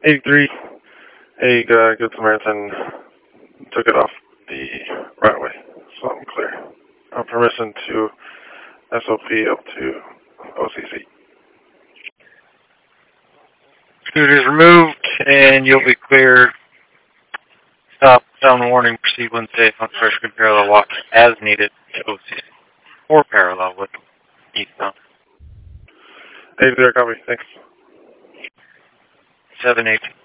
83, a Good Samaritan took it off the right away, so I'm clear. Permission to SOP up to OCC. Scooters removed, and you'll be cleared. Stop, sound warning, proceed when safe on fresh and parallel walk as needed to OCC. Or parallel with eastbound. 80, copy, thanks. 718.